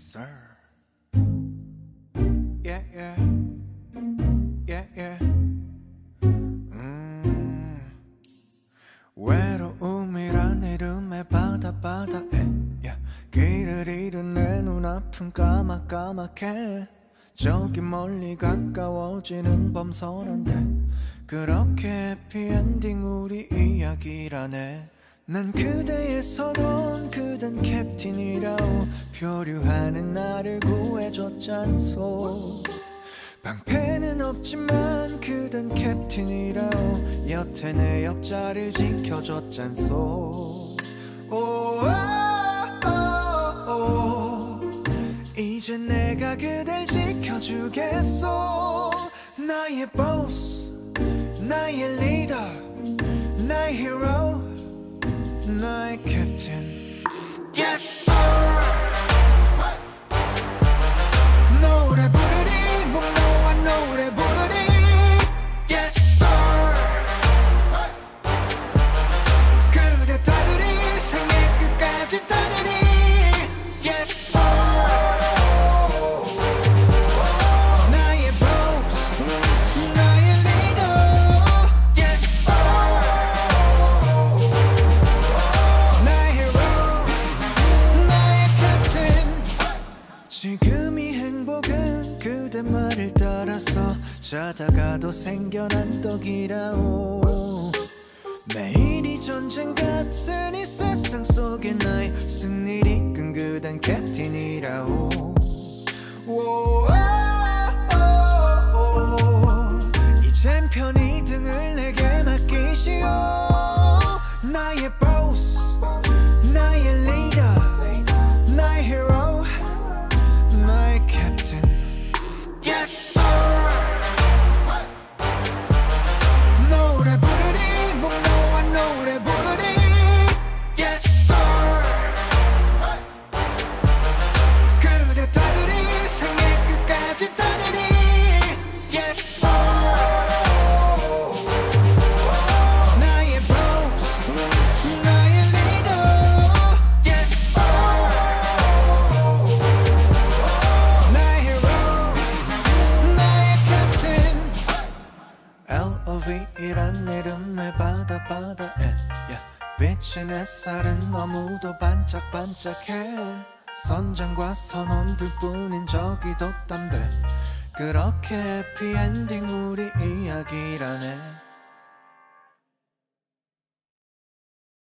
sir. Yeah, yeah. Yeah, yeah. 외로움이란 이름의 바다에 yeah. 길을 잃은 내 눈앞은 까맣게 저기 멀리 가까워지는 밤 선한데 그렇게 해피엔딩 우리 이야기라네. 난 그대의 선원 그댄 캡틴이라오. 표류하는 나를 구해줬잖소. 방패는 없지만 그댄 캡틴이라오. 여태 내 옆자리를 지켜줬잖소. 이제 내가 그댈 지켜주겠소. 나의 보스 나의 리더 나의 히로 나의 캡틴. Yes sir. 노래 부르리 목 놓아 노래 부르리. Yes sir. 그대 따르리 생애 끝까지 따르리. Yes sir. 나의 boss 나의 leader. Yes sir. 나의 hero 나의 captain. 지금이 행복은 그대 말을 따라서 자다가도 생겨난 떡이라오. 매일이 전쟁 같은 이 세상 속에 나의 승리를 이끈 그댄 캡틴이라오. 이젠 편히 등을 내게 맡기시오. 나의 보스 나의 리더 나의 히로 나의 캡틴. Yes sir. 노래 부르리 목 놓아 노래 부르리. Yes sir. 그대 따르리 생애 끝까지 따르리. Yes sir. 나의 boss 나의 leader. Yes sir. 나의 hero 나의 captain. L.O.V.이란 이름의 바다에 yeah. 비친 햇살은 너무도 반짝반짝해. 선장과 선원들 뿐인 저기도 담배. 그렇게 해피엔딩 우리 이야기라네.